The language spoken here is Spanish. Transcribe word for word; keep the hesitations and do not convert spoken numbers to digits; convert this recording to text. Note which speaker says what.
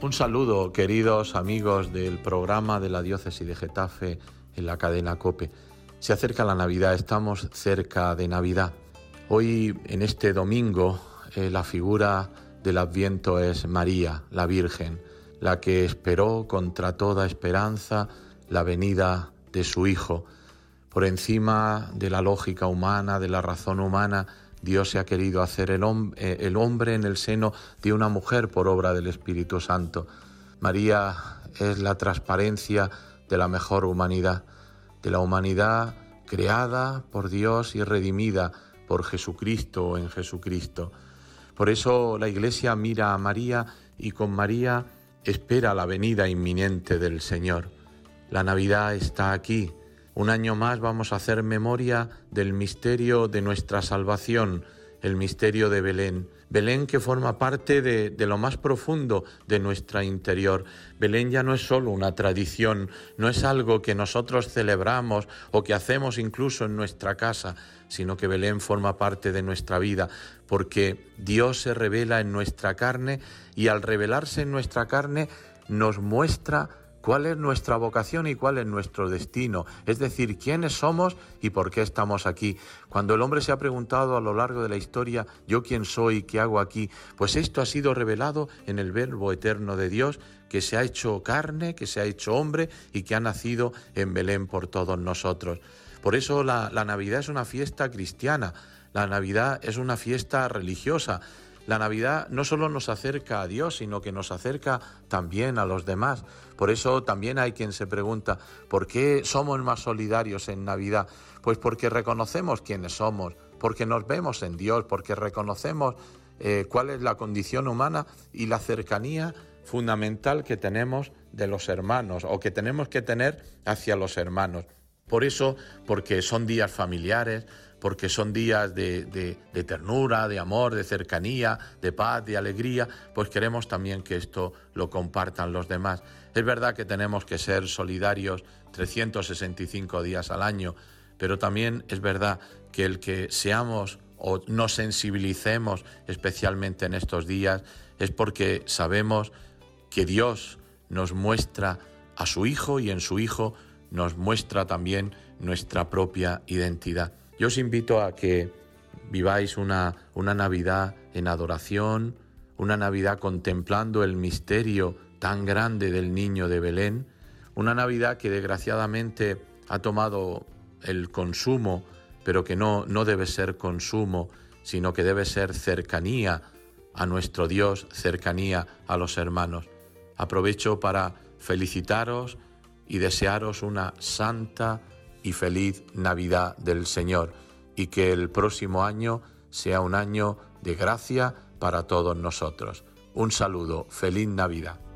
Speaker 1: Un saludo, queridos amigos del programa de la Diócesis de Getafe en la cadena COPE. Se acerca la Navidad, estamos cerca de Navidad. Hoy, en este domingo, eh, la figura del Adviento es María, la Virgen, la que esperó contra toda esperanza la venida de su Hijo. Por encima de la lógica humana, de la razón humana, Dios se ha querido hacer el, hom- eh, el hombre en el seno de una mujer por obra del Espíritu Santo. María es la transparencia de la mejor humanidad, de la humanidad creada por Dios y redimida por Jesucristo o en Jesucristo. Por eso la Iglesia mira a María y con María espera la venida inminente del Señor. La Navidad está aquí. Un año más vamos a hacer memoria del misterio de nuestra salvación, el misterio de Belén. Belén que forma parte de, de lo más profundo de nuestra interior. Belén ya no es solo una tradición, no es algo que nosotros celebramos o que hacemos incluso en nuestra casa, sino que Belén forma parte de nuestra vida, porque Dios se revela en nuestra carne y al revelarse en nuestra carne nos muestra cuál es nuestra vocación y cuál es nuestro destino, es decir, quiénes somos y por qué estamos aquí. Cuando el hombre se ha preguntado a lo largo de la historia, ¿yo quién soy? ¿Qué hago aquí? Pues esto ha sido revelado en el Verbo eterno de Dios, que se ha hecho carne, que se ha hecho hombre y que ha nacido en Belén por todos nosotros. Por eso la, la Navidad es una fiesta cristiana, la Navidad es una fiesta religiosa. La Navidad no solo nos acerca a Dios, sino que nos acerca también a los demás. Por eso también hay quien se pregunta, ¿por qué somos más solidarios en Navidad? Pues porque reconocemos quiénes somos, porque nos vemos en Dios, porque reconocemos eh, cuál es la condición humana y la cercanía fundamental que tenemos de los hermanos o que tenemos que tener hacia los hermanos. Por eso, porque son días familiares, porque son días de, de, de ternura, de amor, de cercanía, de paz, de alegría, pues queremos también que esto lo compartan los demás. Es verdad que tenemos que ser solidarios trescientos sesenta y cinco días al año, pero también es verdad que el que seamos o nos sensibilicemos especialmente en estos días es porque sabemos que Dios nos muestra a su Hijo y en su Hijo nos muestra también nuestra propia identidad. Yo os invito a que viváis una, una Navidad en adoración, una Navidad contemplando el misterio tan grande del niño de Belén, una Navidad que desgraciadamente ha tomado el consumo, pero que no, no debe ser consumo, sino que debe ser cercanía a nuestro Dios, cercanía a los hermanos. Aprovecho para felicitaros y desearos una santa y feliz Navidad del Señor, y que el próximo año sea un año de gracia para todos nosotros. Un saludo, feliz Navidad.